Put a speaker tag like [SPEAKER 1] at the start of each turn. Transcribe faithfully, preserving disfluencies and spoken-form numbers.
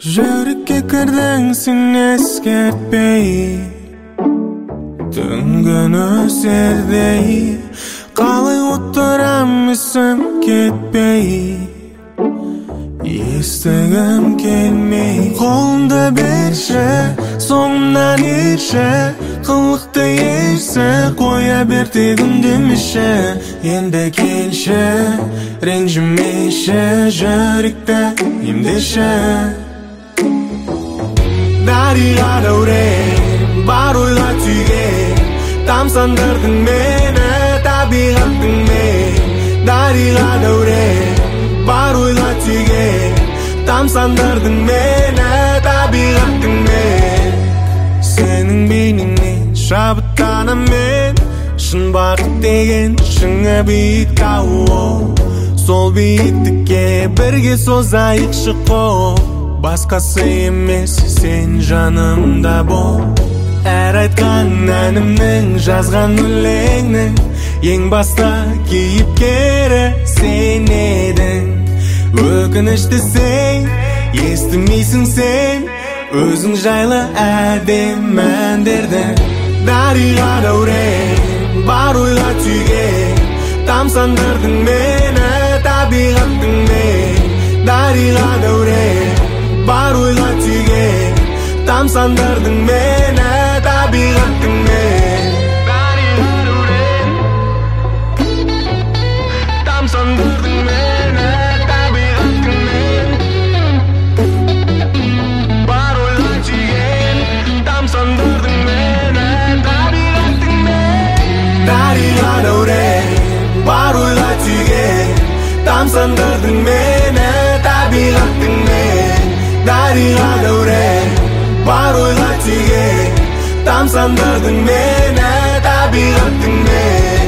[SPEAKER 1] Жүрекке кірдің сен ескертпей, түнгі нөсердей қалай отырам есім кетпей, естігім келмей. Қолымды берші, соңымнан ерші, қылықты ерсі, қоя бер тегім демеші. Енді келші, ренжімеші, жүректі емдеші. Дариға дәурен бар ойға түйген, тамсандырдың мені табиғаттың мен. Дариға дәурен бар ойға түйген, тамсандырдың мені табиғаттың мен. Сенің бейнеңнен шабыттанам мен, шын бақыт деген шыңы биік тау. Сол биіктікке бірге созайықшы қол, басқасы емес сен жанымда бол. Әр айтқан әнімнің, жазған өлеңнің ең баста кейіпкері сен едің. Өкінішті сен, естімейсің сен өзің жайлы әдемі әндерді. Дариға дәурен бар ойға түйген, тамсандырдың мені табиғаттың мен. Дариға дәурен бар ойға түйген, тамсандырдың мені табиғаттың мен. Дариға дәурен тамсандырдың мені табиғаттың мен. Бар ойға түйген, тамсандырдың мені табиғаттың мен. Дариға дәурен бар ойға түйген, тамсандырдың мені табиғаттың мен. Дариға дәурен бар ойға түйген, тамсандырдың мені табиғаттың мен.